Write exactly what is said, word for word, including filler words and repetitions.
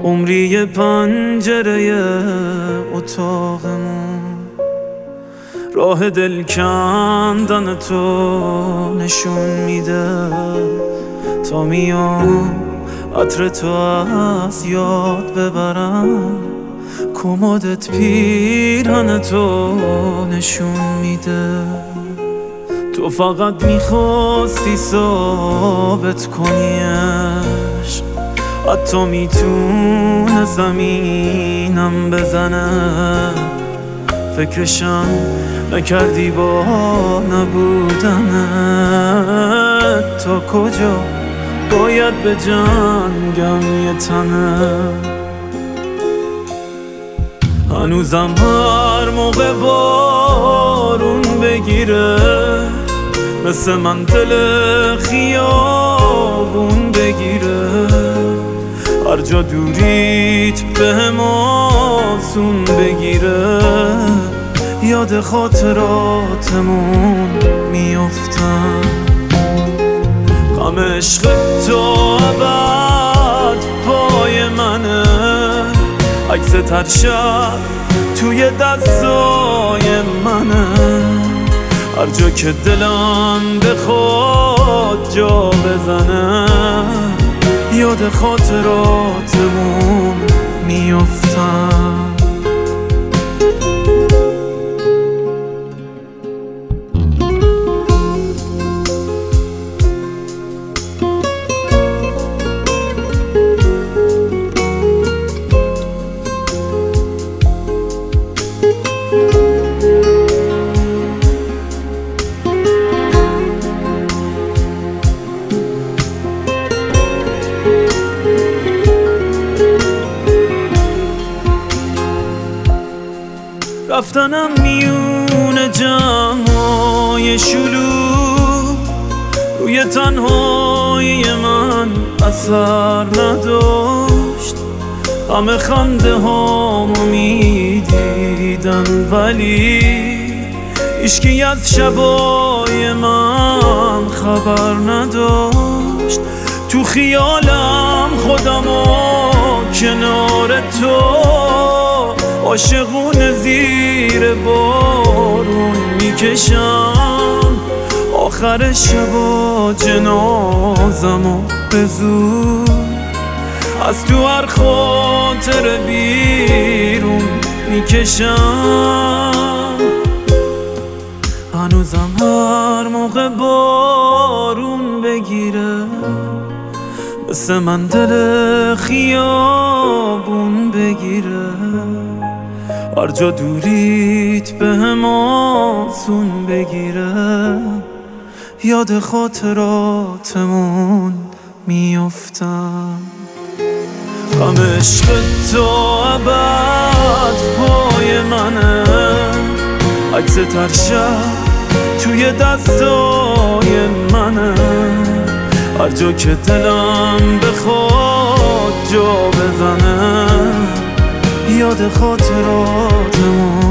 عمری پنجره اتاقمون راه دل کندن تو نشون میده. تا میام عطر تو از یاد ببرم، کمدت پیرهن تو نشون میده. تو فقط میخواستی ثابت کنی عشق حتی میتونه زمینم بزنه. فکرشم نکردی با نبودنت، تا کجا باید به جنگم یه تنه. هنوزم هر موقع بارون بگیره مثل من دل خیابون بگیره، هر جا دوریت بهم آسون بگیره. یاد خاطراتمون میافتم، غم عشق تو ابد پای منه. عکس تر شب توی دستای منه، هر جا که دلم بخواد جا بزنه. یاد خاطراتمون میافتم. رفتنم میون جمعای شلوغ روی تنهایی من اثر نداشت. همه خنده هامو میدیدن ولی هیچکی از شبای من خبر نداشت. تو خیالم خودمو کنار تو عاشقونه زیر بارون میکشم. آخر شبا جنازمو به زور از تو هر خاطر بیرون میکشم. هنوزم هر موقع بارون بگیره مثل من دل خیابون بگیره، هر جا دوریت بهم آسون بگیره. یاد خاطراتمون میافتم، غم عشق تو ابد پای منه. عکس تر شب توی دستای منه، هر جا که دلم بخواد جا بزنه. یاد خاطراتمون